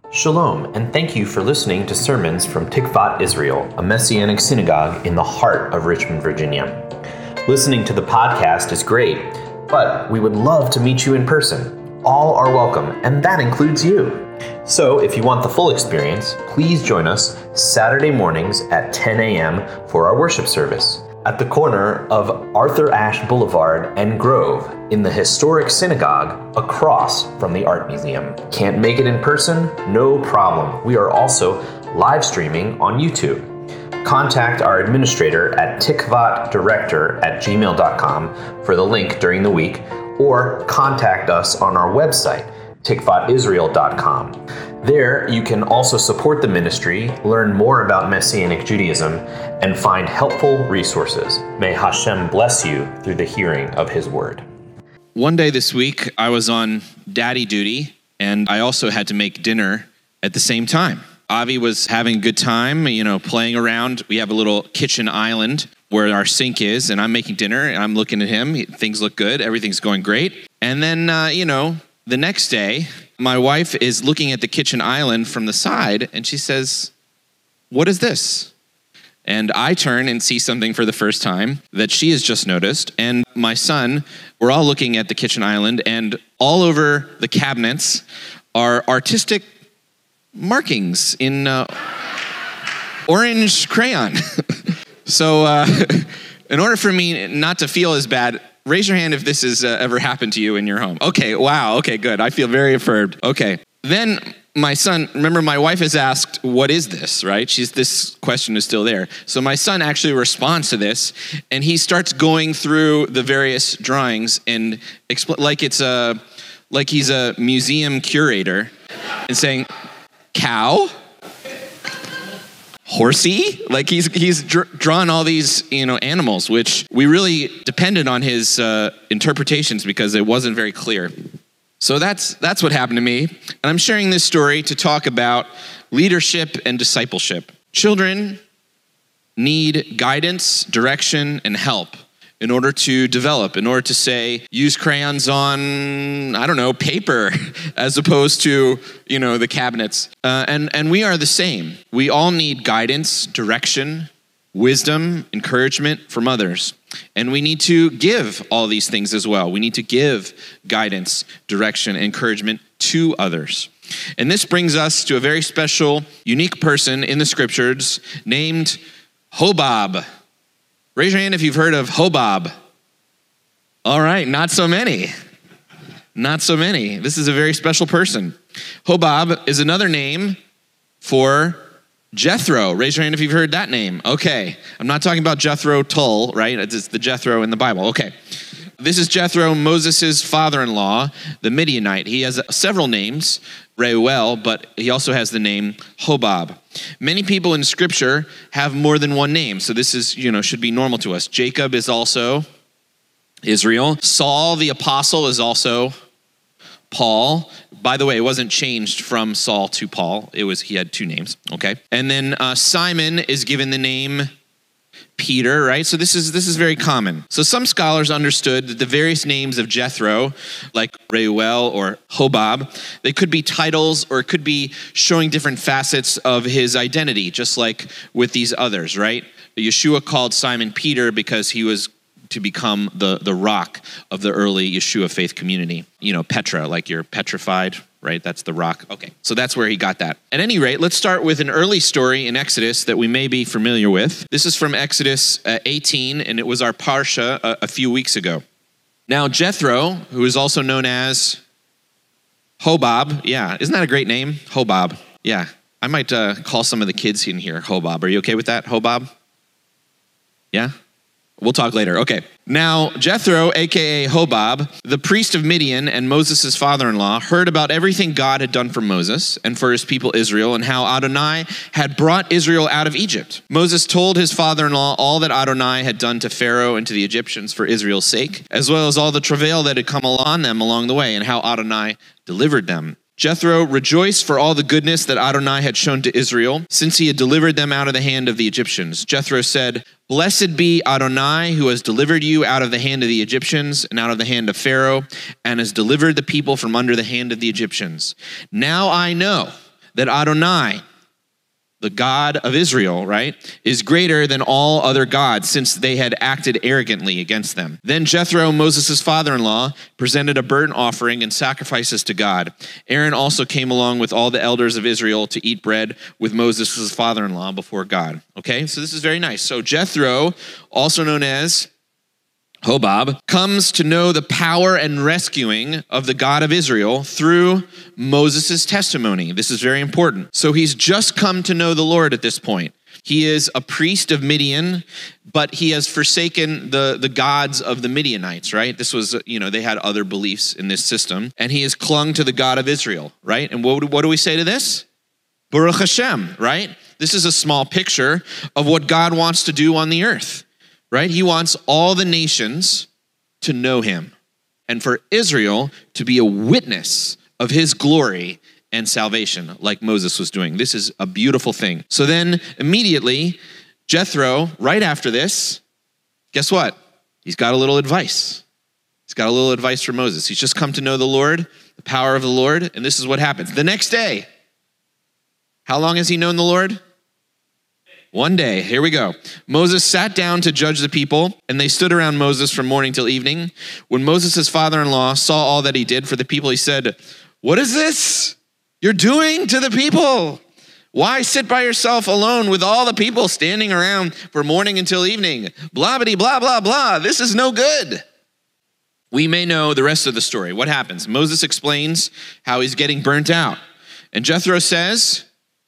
Shalom, and thank you for listening to sermons from Tikvat Israel, a Messianic synagogue in the heart of Richmond, Virginia. Listening to the podcast is great, but we would love to meet you in person. All are welcome, and that includes you. So if you want the full experience, please join us Saturday mornings at 10 a.m. for our worship service at the corner of Arthur Ashe Boulevard and Grove in the historic synagogue across from the Art Museum. Can't make it in person? No problem. We are also live streaming on YouTube. Contact our administrator at tikvatdirector@gmail.com for the link during the week, or contact us on our website, tikvatisrael.com. There, you can also support the ministry, learn more about Messianic Judaism, and find helpful resources. May Hashem bless you through the hearing of His word. One day this week, I was on daddy duty, and I also had to make dinner at the same time. Avi was having a good time, playing around. We have a little kitchen island where our sink is, and I'm making dinner, and I'm looking at him. Things look good. Everything's going great. And then, the next day, my wife is looking at the kitchen island from the side, and she says, "What is this?" And I turn and see something for the first time that she has just noticed. And my son, we're all looking at the kitchen island, and all over the cabinets are artistic markings in orange crayon. So in order for me not to feel as bad, raise your hand if this has ever happened to you in your home. Okay, wow, okay, good. I feel very affirmed. Okay, then my son, remember my wife has asked, what is this, right? This question is still there. So my son actually responds to this, and he starts going through the various drawings and like he's a museum curator and saying, cow? Horsey? Like he's drawn all these, animals, which we really depended on his interpretations because it wasn't very clear. So that's what happened to me. And I'm sharing this story to talk about leadership and discipleship. Children need guidance, direction, and help in order to develop, in order to use crayons on, paper, as opposed to, the cabinets. And we are the same. We all need guidance, direction, wisdom, encouragement from others. And we need to give all these things as well. We need to give guidance, direction, encouragement to others. And this brings us to a very special, unique person in the scriptures named Hobab. Raise your hand if you've heard of Hobab. All right, not so many. Not so many. This is a very special person. Hobab is another name for Jethro. Raise your hand if you've heard that name. Okay, I'm not talking about Jethro Tull, right? It's the Jethro in the Bible. Okay. This is Jethro, Moses' father-in-law, the Midianite. He has several names, Reuel, but he also has the name Hobab. Many people in Scripture have more than one name, so this is, should be normal to us. Jacob is also Israel. Saul, the apostle, is also Paul. By the way, it wasn't changed from Saul to Paul. He had two names, okay? And then Simon is given the name Peter, right? So this is very common. So some scholars understood that the various names of Jethro, like Reuel or Hobab, they could be titles or it could be showing different facets of his identity, just like with these others, right? Yeshua called Simon Peter because he was to become the rock of the early Yeshua faith community. Petra, like you're petrified, right? That's the rock. Okay, so that's where he got that. At any rate, let's start with an early story in Exodus that we may be familiar with. This is from Exodus 18, and it was our Parsha a few weeks ago. Now, Jethro, who is also known as Hobab, yeah, isn't that a great name? Hobab, yeah. I might call some of the kids in here Hobab. Are you okay with that, Hobab? Yeah? We'll talk later. Okay. Now, Jethro, a.k.a. Hobab, the priest of Midian and Moses' father-in-law, heard about everything God had done for Moses and for his people Israel and how Adonai had brought Israel out of Egypt. Moses told his father-in-law all that Adonai had done to Pharaoh and to the Egyptians for Israel's sake, as well as all the travail that had come on them along the way and how Adonai delivered them. Jethro rejoiced for all the goodness that Adonai had shown to Israel, since he had delivered them out of the hand of the Egyptians. Jethro said, "Blessed be Adonai, who has delivered you out of the hand of the Egyptians and out of the hand of Pharaoh, and has delivered the people from under the hand of the Egyptians. Now I know that Adonai, the God of Israel, right, is greater than all other gods, since they had acted arrogantly against them. Then Jethro, Moses' father-in-law, presented a burnt offering and sacrifices to God. Aaron also came along with all the elders of Israel to eat bread with Moses' father-in-law before God. Okay, so this is very nice. So Jethro, also known as Hobab, comes to know the power and rescuing of the God of Israel through Moses' testimony. This is very important. So he's just come to know the Lord at this point. He is a priest of Midian, but he has forsaken the gods of the Midianites, right? This was, they had other beliefs in this system, and he has clung to the God of Israel, right? And what do we say to this? Baruch Hashem, right? This is a small picture of what God wants to do on the earth. Right? He wants all the nations to know him and for Israel to be a witness of his glory and salvation like Moses was doing. This is a beautiful thing. So then immediately, Jethro, right after this, guess what? He's got a little advice. He's got a little advice for Moses. He's just come to know the Lord, the power of the Lord, and this is what happens. The next day, how long has he known the Lord? One day, here we go. Moses sat down to judge the people, and they stood around Moses from morning till evening. When Moses' father-in-law saw all that he did for the people, he said, "What is this you're doing to the people? Why sit by yourself alone with all the people standing around from morning until evening? Blah-bitty, blah, blah, blah. This is no good." We may know the rest of the story. What happens? Moses explains how he's getting burnt out. And Jethro says,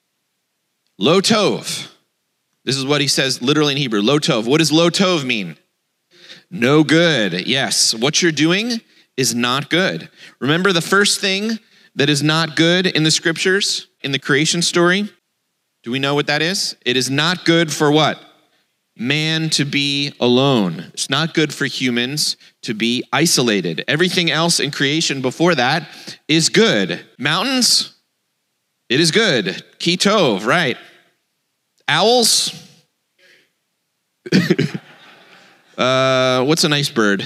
Lo tov. This is what he says literally in Hebrew, lo tov. What does lo tov mean? No good. Yes, what you're doing is not good. Remember the first thing that is not good in the scriptures, in the creation story? Do we know what that is? It is not good for what? Man to be alone. It's not good for humans to be isolated. Everything else in creation before that is good. Mountains? It is good. Ki tov, right. Owls? What's a nice bird?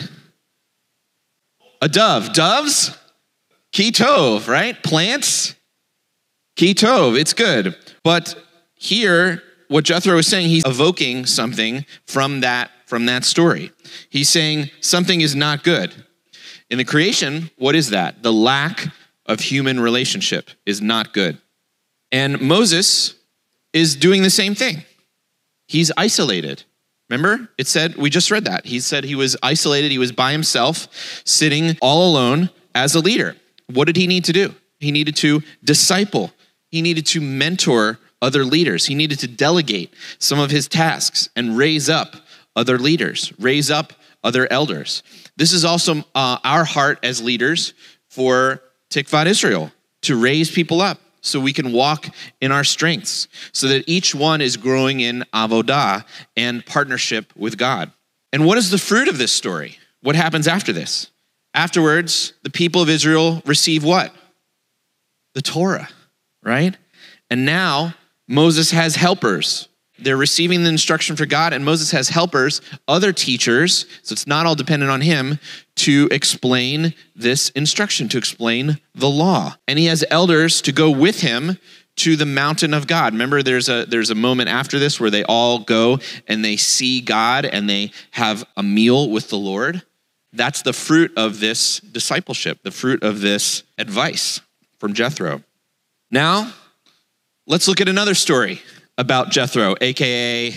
A dove. Doves? Ki tov, right? Plants? Ki tov, it's good. But here, what Jethro is saying, he's evoking something from that story. He's saying something is not good. In the creation, what is that? The lack of human relationship is not good. And Moses is doing the same thing. He's isolated. Remember? It said, we just read that. He said he was isolated. He was by himself, sitting all alone as a leader. What did he need to do? He needed to disciple. He needed to mentor other leaders. He needed to delegate some of his tasks and raise up other leaders, raise up other elders. This is also our heart as leaders for Tikvat Israel, to raise people up, so we can walk in our strengths, so that each one is growing in avodah and partnership with God. And what is the fruit of this story? What happens after this? Afterwards, the people of Israel receive what? The Torah, right? And now Moses has helpers. They're receiving the instruction for God, and Moses has helpers, other teachers, so it's not all dependent on him, to explain this instruction, to explain the law. And he has elders to go with him to the mountain of God. Remember, there's a moment after this where they all go and they see God and they have a meal with the Lord. That's the fruit of this discipleship, the fruit of this advice from Jethro. Now, let's look at another story about Jethro, aka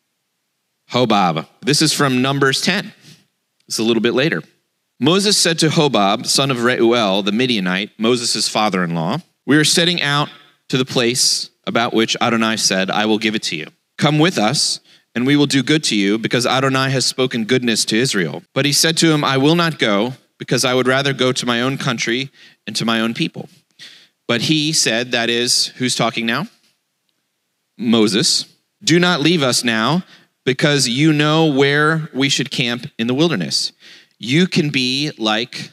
Hobab. This is from Numbers 10. It's a little bit later. Moses said to Hobab, son of Reuel, the Midianite, Moses' father-in-law, "We are setting out to the place about which Adonai said, 'I will give it to you.' Come with us, and we will do good to you, because Adonai has spoken goodness to Israel." But he said to him, "I will not go, because I would rather go to my own country and to my own people." But he said, that is, who's talking now? Moses, "Do not leave us now, because you know where we should camp in the wilderness. You can be like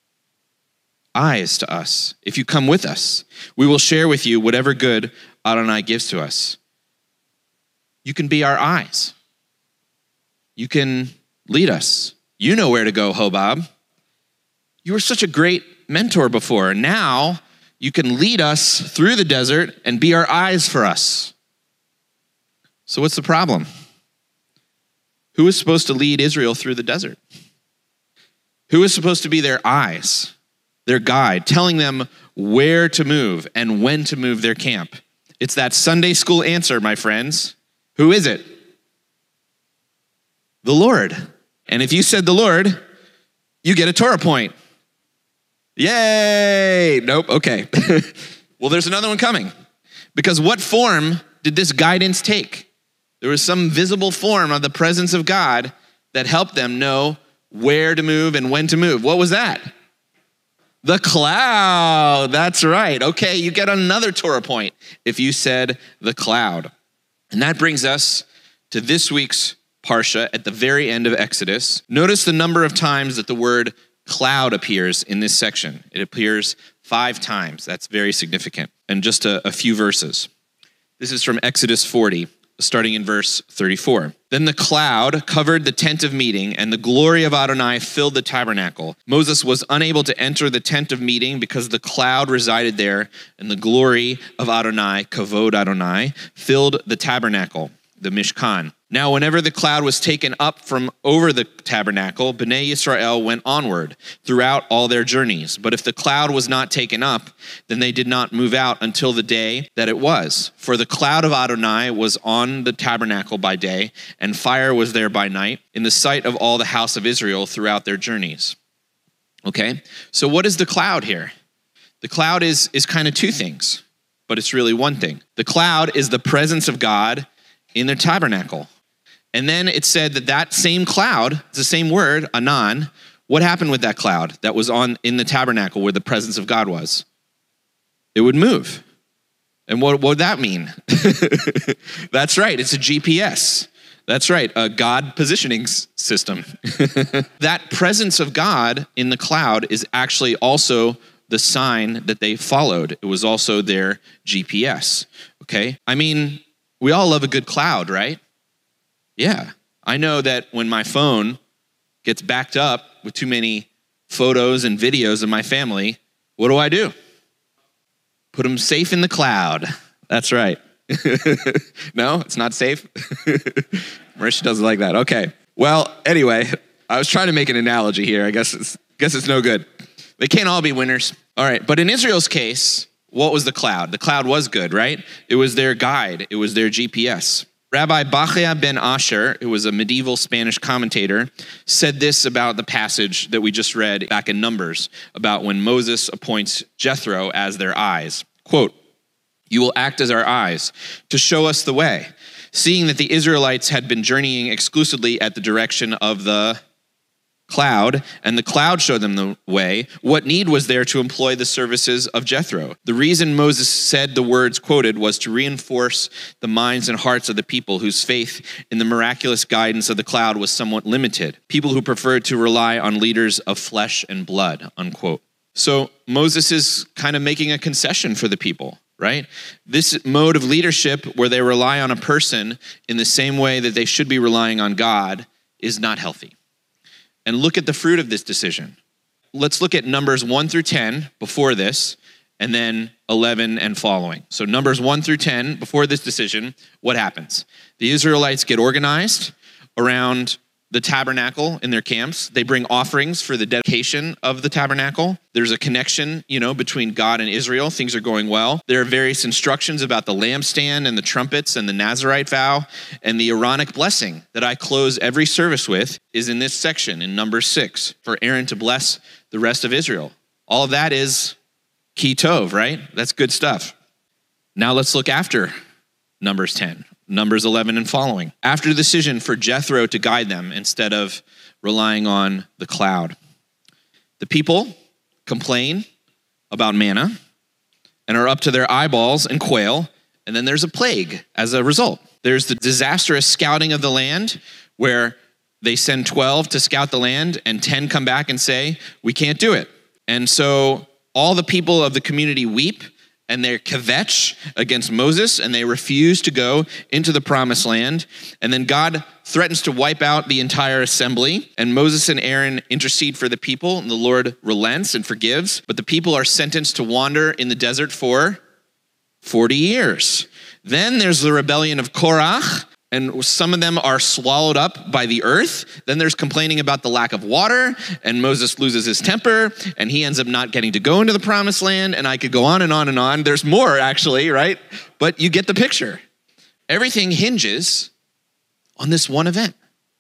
eyes to us. If you come with us, we will share with you whatever good Adonai gives to us. You can be our eyes. You can lead us. You know where to go, Hobab. You were such a great mentor before. Now you can lead us through the desert and be our eyes for us. So what's the problem? Who is supposed to lead Israel through the desert? Who is supposed to be their eyes, their guide, telling them where to move and when to move their camp? It's that Sunday school answer, my friends. Who is it? The Lord. And if you said the Lord, you get a Torah point. Yay! Nope, okay. Well, there's another one coming. Because what form did this guidance take? There was some visible form of the presence of God that helped them know where to move and when to move. What was that? The cloud. That's right. Okay, you get another Torah point if you said the cloud. And that brings us to this week's Parsha at the very end of Exodus. Notice the number of times that the word cloud appears in this section. It appears 5 times. That's very significant. And just a few verses. This is from Exodus 40, starting in verse 34. Then the cloud covered the tent of meeting, and the glory of Adonai filled the tabernacle. Moses was unable to enter the tent of meeting because the cloud resided there, and the glory of Adonai, kavod Adonai, filled the tabernacle, the Mishkan. Now, whenever the cloud was taken up from over the tabernacle, Bnei Yisrael went onward throughout all their journeys. But if the cloud was not taken up, then they did not move out until the day that it was. For the cloud of Adonai was on the tabernacle by day, and fire was there by night, in the sight of all the house of Israel throughout their journeys. Okay, so what is the cloud here? The cloud is kind of 2 things, but it's really one thing. The cloud is the presence of God in their tabernacle. And then it said that same cloud, it's the same word, anan. What happened with that cloud that was in the tabernacle where the presence of God was? It would move. And what would that mean? That's right, it's a GPS. That's right, a God positioning system. That presence of God in the cloud is actually also the sign that they followed. It was also their GPS, okay? I mean, we all love a good cloud, right? Yeah, I know that when my phone gets backed up with too many photos and videos of my family, what do? Put them safe in the cloud. That's right. No, it's not safe? Marisha doesn't like that. Okay. Well, anyway, I was trying to make an analogy here. I guess it's no good. They can't all be winners. All right, but in Israel's case, what was the cloud? The cloud was good, right? It was their guide. It was their GPS. Rabbi Bachya ben Asher, who was a medieval Spanish commentator, said this about the passage that we just read back in Numbers, about when Moses appoints Jethro as their eyes. Quote, "You will act as our eyes to show us the way, seeing that the Israelites had been journeying exclusively at the direction of the cloud, and the cloud showed them the way. What need was there to employ the services of Jethro? The reason Moses said the words quoted was to reinforce the minds and hearts of the people whose faith in the miraculous guidance of the cloud was somewhat limited, people who preferred to rely on leaders of flesh and blood," unquote. So Moses is kind of making a concession for the people, right? This mode of leadership where they rely on a person in the same way that they should be relying on God is not healthy. And look at the fruit of this decision. Let's look at Numbers 1 through 10 before this, and then 11 and following. So Numbers 1 through 10, before this decision, what happens? The Israelites get organized around the tabernacle in their camps. They bring offerings for the dedication of the tabernacle. There's a connection, between God and Israel. Things are going well. There are various instructions about the lampstand and the trumpets and the Nazirite vow, and the Aaronic blessing that I close every service with is in this section in Numbers 6 for Aaron to bless the rest of Israel. All of that is ki tov, right? That's good stuff. Now let's look after Numbers 10. Numbers 11 and following. After the decision for Jethro to guide them instead of relying on the cloud, the people complain about manna and are up to their eyeballs in quail, and then there's a plague as a result. There's the disastrous scouting of the land where they send 12 to scout the land and 10 come back and say, we can't do it. And so all the people of the community weep and they kvetch against Moses, and they refuse to go into the promised land. And then God threatens to wipe out the entire assembly, and Moses and Aaron intercede for the people, and the Lord relents and forgives. But the people are sentenced to wander in the desert for 40 years. Then there's the rebellion of Korach, and some of them are swallowed up by the earth. Then there's complaining about the lack of water, and Moses loses his temper, and he ends up not getting to go into the promised land, and I could go on and on and on. There's more, actually, right? But you get the picture. Everything hinges on this one event.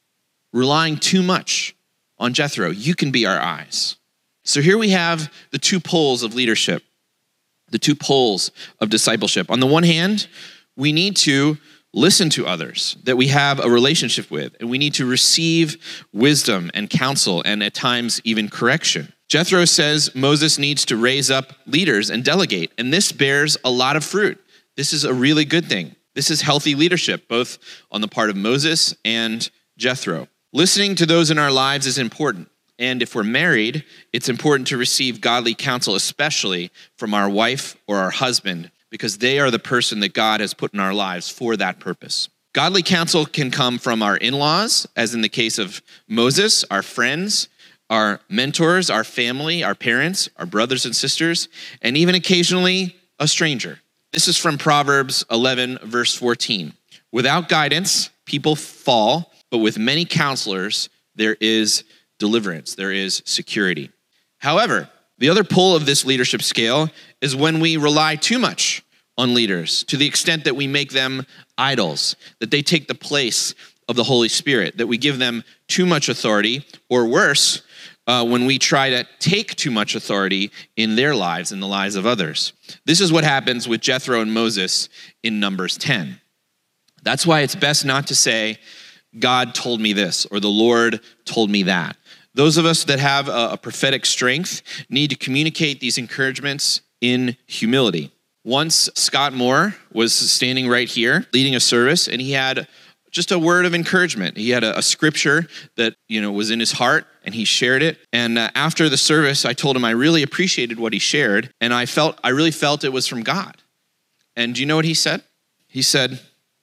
Relying too much on Jethro. You can be our eyes. So here we have the two poles of leadership, the two poles of discipleship. On the one hand, we need to listen to others that we have a relationship with, and we need to receive wisdom and counsel and at times even correction. Jethro says Moses needs to raise up leaders and delegate, and this bears a lot of fruit. This is a really good thing. This is healthy leadership, both on the part of Moses and Jethro. Listening to those in our lives is important, and if we're married, it's important to receive godly counsel, especially from our wife or our husband, because they are the person that God has put in our lives for that purpose. Godly counsel can come from our in-laws, as in the case of Moses, our friends, our mentors, our family, our parents, our brothers and sisters, and even occasionally a stranger. This is from Proverbs 11, verse 14. Without guidance, people fall, but with many counselors, there is deliverance, there is security. However, the other pole of this leadership scale is when we rely too much on leaders to the extent that we make them idols, that they take the place of the Holy Spirit, that we give them too much authority, or worse, when we try to take too much authority in their lives and the lives of others. This is what happens with Jethro and Moses in Numbers 10. That's why it's best not to say, God told me this, or the Lord told me that. Those of us that have a prophetic strength need to communicate these encouragements in humility. Once Scott Moore was standing right here leading a service, and he had just a word of encouragement. He had a scripture that was in his heart, and he shared it. And after the service, I told him I really appreciated what he shared, and I really felt it was from God. And do you know what he said? He said,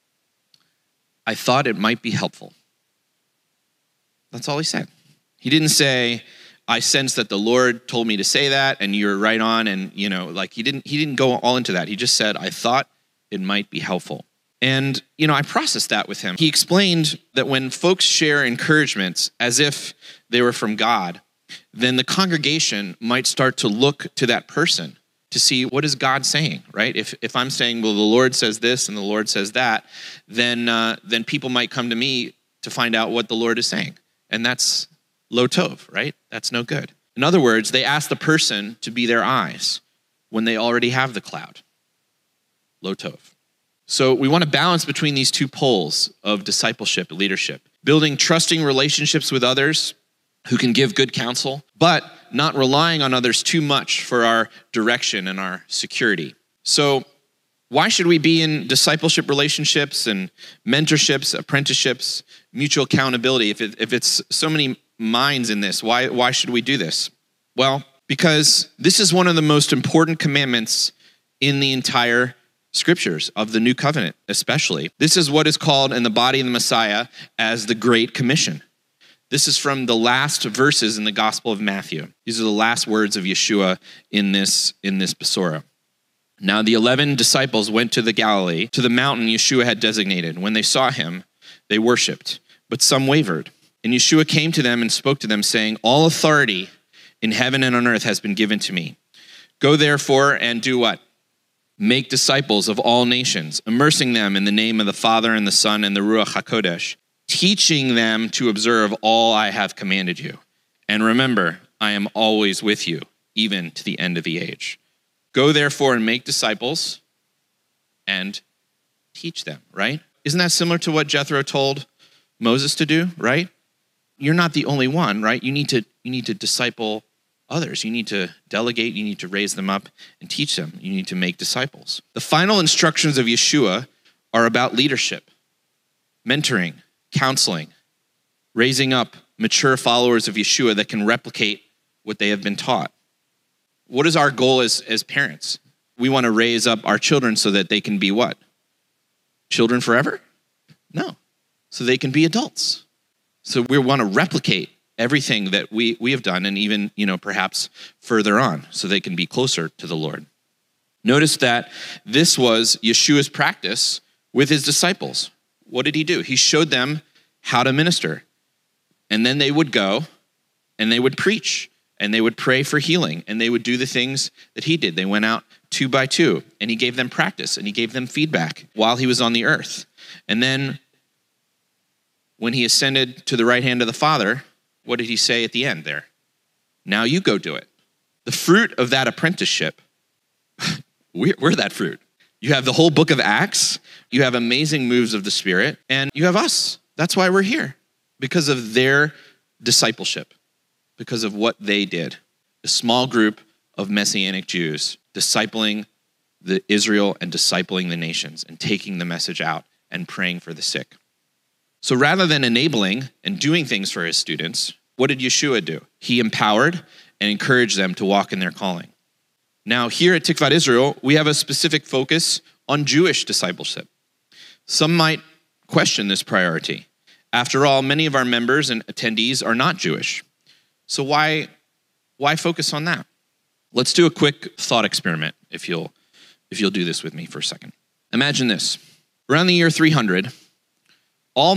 I thought it might be helpful. That's all he said. He didn't say, I sense that the Lord told me to say that, and you're right on, and he didn't go all into that. He just said, I thought it might be helpful. And I processed that with him. He explained that when folks share encouragements as if they were from God, then the congregation might start to look to that person to see what is God saying, right? If I'm saying, well, the Lord says this and the Lord says that, then people might come to me to find out what the Lord is saying. And that's lo tov, right? That's no good. In other words, they ask the person to be their eyes when they already have the cloud. Lo tov. So we want to balance between these two poles of discipleship and leadership, building trusting relationships with others who can give good counsel, but not relying on others too much for our direction and our security. So why should we be in discipleship relationships and mentorships, apprenticeships, mutual accountability? If it's so many minds in this, why should we do this? Well, because this is one of the most important commandments in the entire scriptures of the New Covenant, especially. This is what is called in the body of the Messiah as the Great Commission. This is from the last verses in the Gospel of Matthew. These are the last words of Yeshua in this Besorah. Now the 11 disciples went to the Galilee, to the mountain Yeshua had designated. When they saw him, they worshiped, but some wavered. And Yeshua came to them and spoke to them, saying, all authority in heaven and on earth has been given to me. Go therefore and do what? Make disciples of all nations, immersing them in the name of the Father and the Son and the Ruach HaKodesh, teaching them to observe all I have commanded you. And remember, I am always with you, even to the end of the age. Go therefore and make disciples and teach them, right? Isn't that similar to what Jethro told Moses to do, right? You're not the only one, right? You need to disciple others. You need to delegate, you need to raise them up and teach them. You need to make disciples. The final instructions of Yeshua are about leadership, mentoring, counseling, raising up mature followers of Yeshua that can replicate what they have been taught. What is our goal as parents? we want to raise up our children so that they can be what? Children forever? No. So they can be adults. So we want to replicate everything that we have done, and even, perhaps further on, so they can be closer to the Lord. Notice that this was Yeshua's practice with his disciples. What did he do? He showed them how to minister. And then they would go and they would preach and they would pray for healing and they would do the things that he did. They went out 2 by 2 and he gave them practice and he gave them feedback while he was on the earth. And then when he ascended to the right hand of the Father, what did he say at the end there? Now you go do it. The fruit of that apprenticeship, we're that fruit. You have the whole book of Acts, you have amazing moves of the Spirit, and you have us. That's why we're here, because of their discipleship, because of what they did. A small group of Messianic Jews discipling the Israel and discipling the nations and taking the message out and praying for the sick. So rather than enabling and doing things for his students, what did Yeshua do? He empowered and encouraged them to walk in their calling. Now, here at Tikvat Israel, we have a specific focus on Jewish discipleship. Some might question this priority. After all, many of our members and attendees are not Jewish. So why focus on that? Let's do a quick thought experiment, if you'll do this with me for a second. Imagine this. Around the year 300, all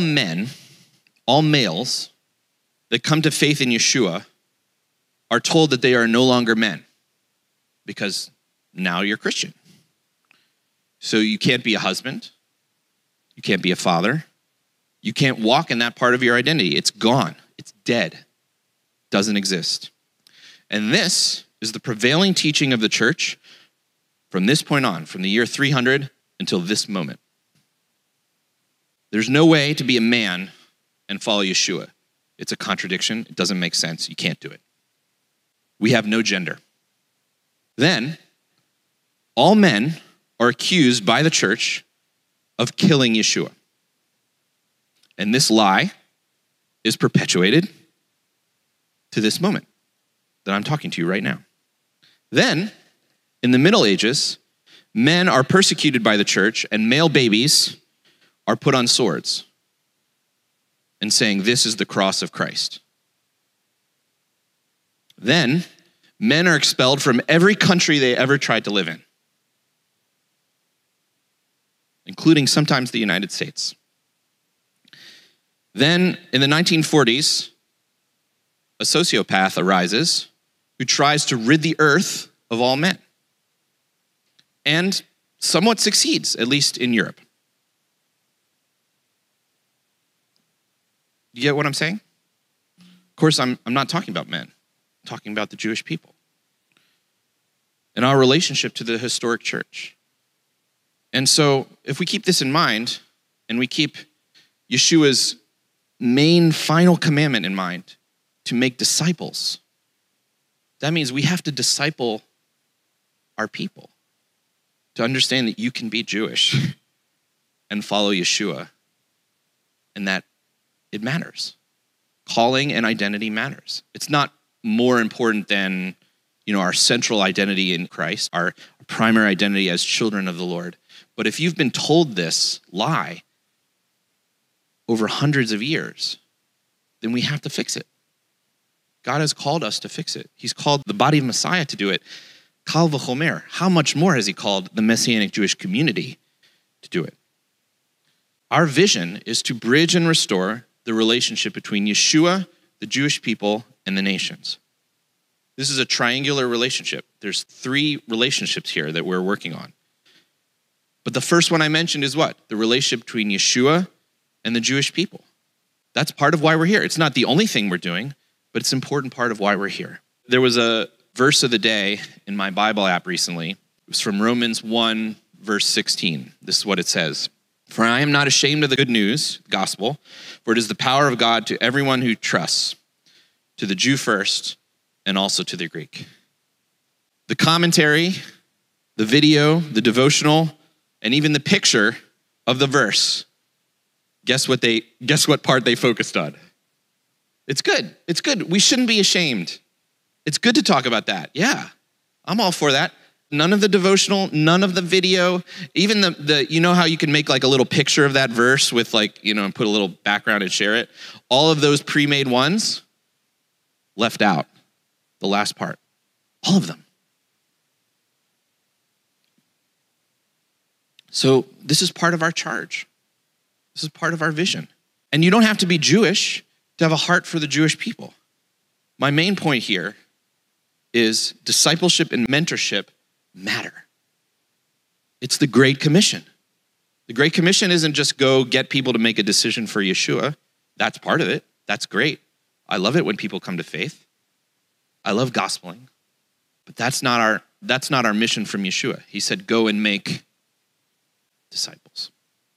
males that come to faith in Yeshua are told that they are no longer men because now you're Christian. So you can't be a husband. You can't be a father. You can't walk in that part of your identity. It's gone. It's dead. Doesn't exist. And this is the prevailing teaching of the church from this point on, from the year 300 until this moment. There's no way to be a man and follow Yeshua. It's a contradiction. It doesn't make sense. You can't do it. We have no gender. Then, all men are accused by the church of killing Yeshua. And this lie is perpetuated to this moment that I'm talking to you right now. Then, in the Middle Ages, men are persecuted by the church and male babies are put on swords and saying, this is the cross of Christ. Then, men are expelled from every country they ever tried to live in, including sometimes the United States. Then, in the 1940s, a sociopath arises who tries to rid the earth of all men and somewhat succeeds, at least in Europe. You get what I'm saying? Of course, I'm not talking about men. I'm talking about the Jewish people and our relationship to the historic church. And so if we keep this in mind and we keep Yeshua's main final commandment in mind to make disciples, that means we have to disciple our people to understand that you can be Jewish and follow Yeshua and that it matters. Calling and identity matters. It's not more important than, our central identity in Christ, our primary identity as children of the Lord. But if you've been told this lie over hundreds of years, then we have to fix it. God has called us to fix it. He's called the body of Messiah to do it. Kal v'chomer. How much more has he called the Messianic Jewish community to do it? Our vision is to bridge and restore the relationship between Yeshua, the Jewish people, and the nations. This is a triangular relationship. There's 3 relationships here that we're working on. But the first one I mentioned is what? The relationship between Yeshua and the Jewish people. That's part of why we're here. It's not the only thing we're doing, but it's an important part of why we're here. There was a verse of the day in my Bible app recently. It was from Romans 1, verse 16. This is what it says. For I am not ashamed of the good news, gospel, for it is the power of God to everyone who trusts, to the Jew first, and also to the Greek. The commentary, the video, the devotional, and even the picture of the verse, guess what part they focused on? It's good. We shouldn't be ashamed. It's good to talk about that. Yeah, I'm all for that. none of the devotional, none of the video, even the you know how you can make like a little picture of that verse with like, and put a little background and share it? All of those pre-made ones left out, the last part, all of them. So this is part of our charge. This is part of our vision. And you don't have to be Jewish to have a heart for the Jewish people. My main point here is discipleship and mentorship matter. It's the Great Commission. The Great Commission isn't just go get people to make a decision for Yeshua. That's part of it. That's great. I love it when people come to faith. I love gospeling. But that's not our mission from Yeshua. He said, go and make disciples.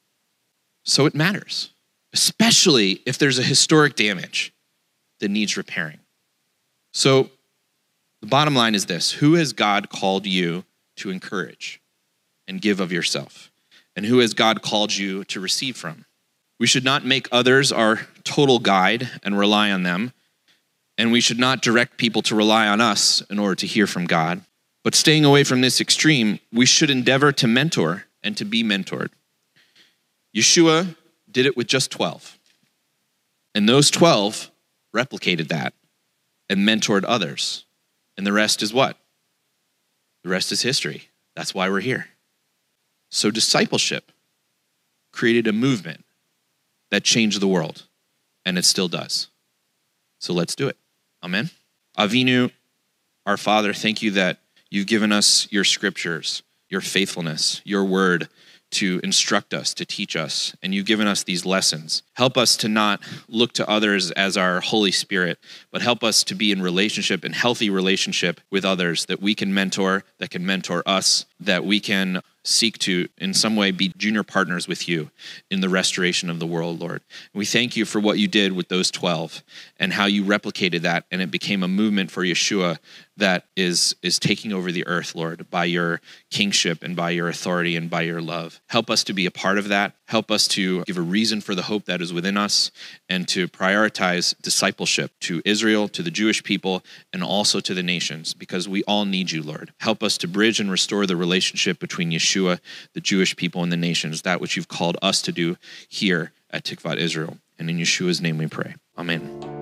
So it matters, especially if there's a historic damage that needs repairing. So the bottom line is this: who has God called you to encourage and give of yourself? And who has God called you to receive from? We should not make others our total guide and rely on them. And we should not direct people to rely on us in order to hear from God. But staying away from this extreme, we should endeavor to mentor and to be mentored. Yeshua did it with just 12. And those 12 replicated that and mentored others. And the rest is what? The rest is history. That's why we're here. So discipleship created a movement that changed the world, and it still does. So let's do it. Amen. Avinu, our Father, thank you that you've given us your scriptures, your faithfulness, your word to instruct us, to teach us, and you've given us these lessons. Help us to not look to others as our Holy Spirit, but help us to be in relationship, in healthy relationship with others that we can mentor, that can mentor us, that we can seek to, in some way, be junior partners with you in the restoration of the world, Lord. We thank you for what you did with those 12 and how you replicated that, and it became a movement for Yeshua that is taking over the earth, Lord, by your kingship and by your authority and by your love. Help us to be a part of that. Help us to give a reason for the hope that is within us and to prioritize discipleship to Israel, to the Jewish people, and also to the nations, because we all need you, Lord. Help us to bridge and restore the relationship between Yeshua, the Jewish people, and the nations, that which you've called us to do here at Tikvat Israel. And in Yeshua's name we pray. Amen.